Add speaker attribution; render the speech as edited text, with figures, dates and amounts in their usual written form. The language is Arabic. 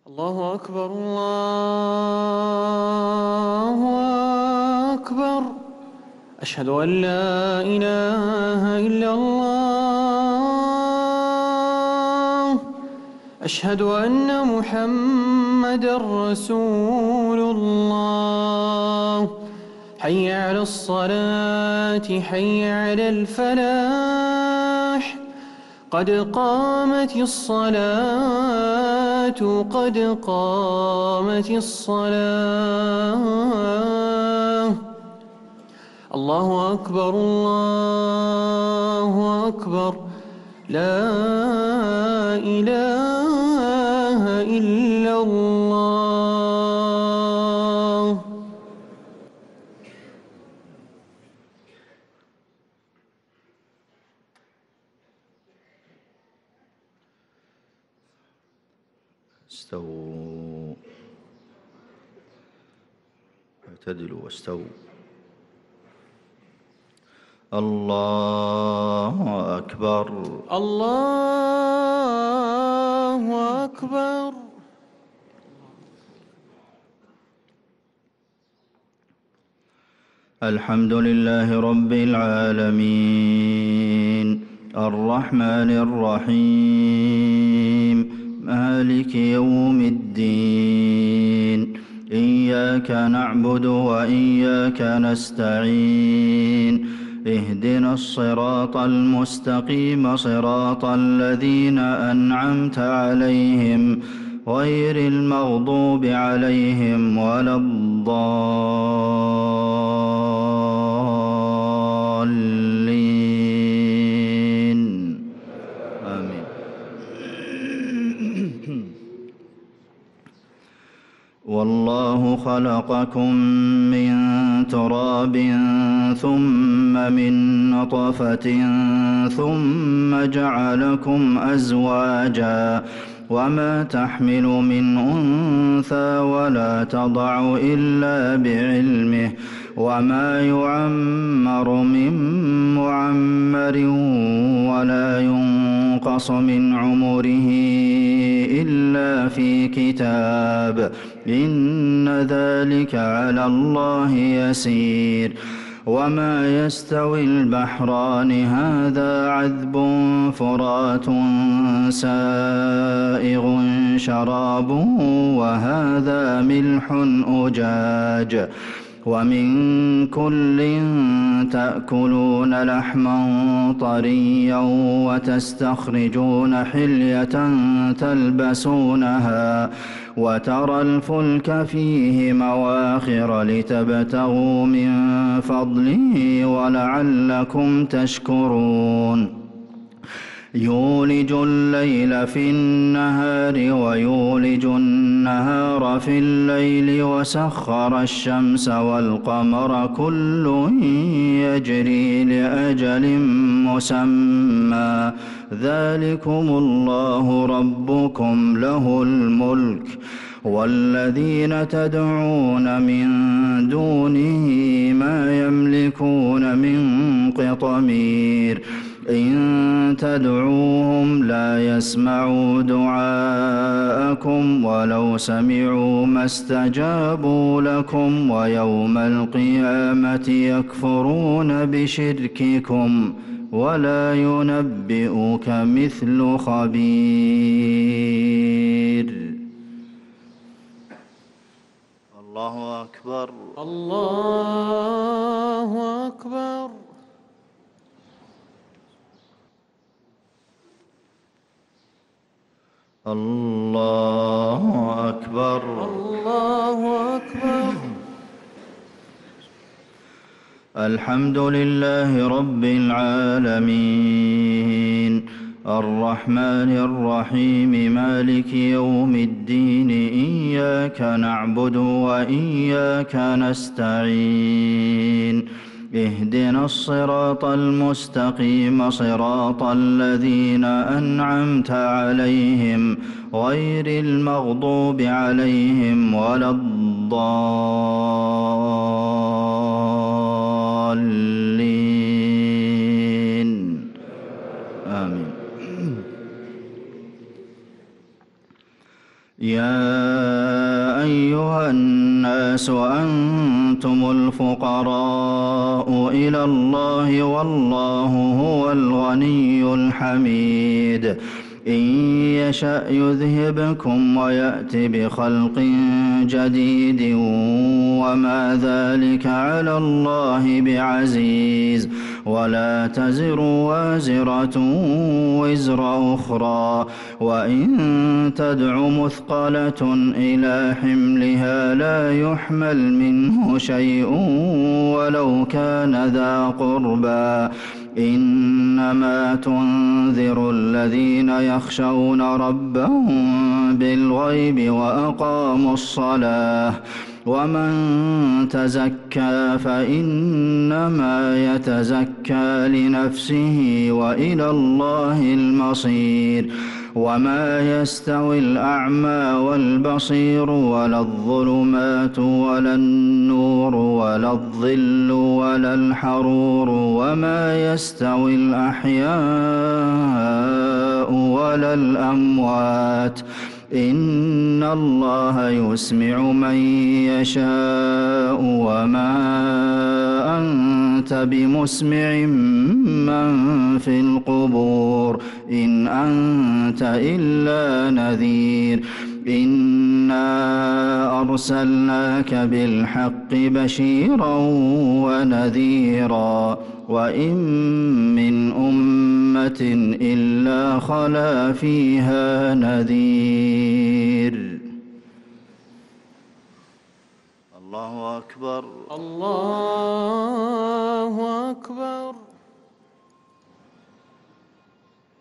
Speaker 1: الله أكبر الله أكبر. أشهد أن لا إله إلا الله. أشهد أن محمدًا رسول الله. حي على الصلاة حي على الفلاح. قد قامت الصلاة قد قامت الصلاة. الله أكبر الله أكبر. لا إله إلا الله.
Speaker 2: استووا، اعتدلوا واستووا. الله أكبر
Speaker 1: الله أكبر.
Speaker 2: الحمد لله رب العالمين الرحمن الرحيم مالك يوم الدين. إياك نعبد وإياك نستعين. اهدنا الصراط المستقيم صراط الذين أنعمت عليهم غير المغضوب عليهم ولا الضالين. آمين. والله خلقكم من تراب ثم من نطفة ثم جعلكم أزواجا وما تحمل من أنثى ولا تضع إلا بعلمه وما يعمر من معمر ولا ينقص من عمره إلا في كتاب إن ذلك على الله يسير. وما يستوي البحران هذا عذب فرات سائغ شرابه وهذا ملح أجاج ومن كل تأكلون لحما طريا وتستخرجون حلية تلبسونها وترى الفلك فيه مواخر لتبتغوا من فضله ولعلكم تشكرون. يولج الليل في النهار ويولج النهار في الليل وسخر الشمس والقمر كل يجري لأجل مسمى ذلكم الله ربكم له الملك والذين تدعون من دونه ما يملكون من قطمير إن تدعوهم لا يسمعوا دعاءكم ولو سمعوا ما استجابوا لكم ويوم القيامة يكفرون بشرككم ولا ينبئك مثل خبير. الله أكبر
Speaker 1: الله أكبر.
Speaker 2: الله أكبر
Speaker 1: الله أكبر.
Speaker 2: الحمد لله رب العالمين الرحمن الرحيم مالك يوم الدين. إياك نعبد وإياك نستعين. اهدنا الصراط المستقيم صراط الذين أنعمت عليهم غير المغضوب عليهم ولا الضالين. آمين. يا أيها الناس أنتم الفقراء إلى الله والله هو الغني الحميد إن يشأ يذهبكم ويأت بخلق جديد وما ذلك على الله بعزيز ولا تزر وازرة وزر أخرى وإن تدع مثقلة إلى حملها لا يحمل منه شيء ولو كان ذا قربى إنما تنذر الذين يخشون ربهم بالغيب وأقاموا الصلاة ومن تزكى فإنما يتزكى لنفسه وإلى الله المصير وما يستوي الأعمى والبصير ولا الظلمات ولا النور ولا الظل ولا الحرور وما يستوي الأحياء ولا الأموات إن الله يسمع من يشاء وما أنت بمسمع من في القبور إن أنت إلا نذير إنا أرسلناك بالحق بشيرا ونذيرا وإن من أمة إلا خلا فيها نذير. الله أكبر.
Speaker 1: الله أكبر.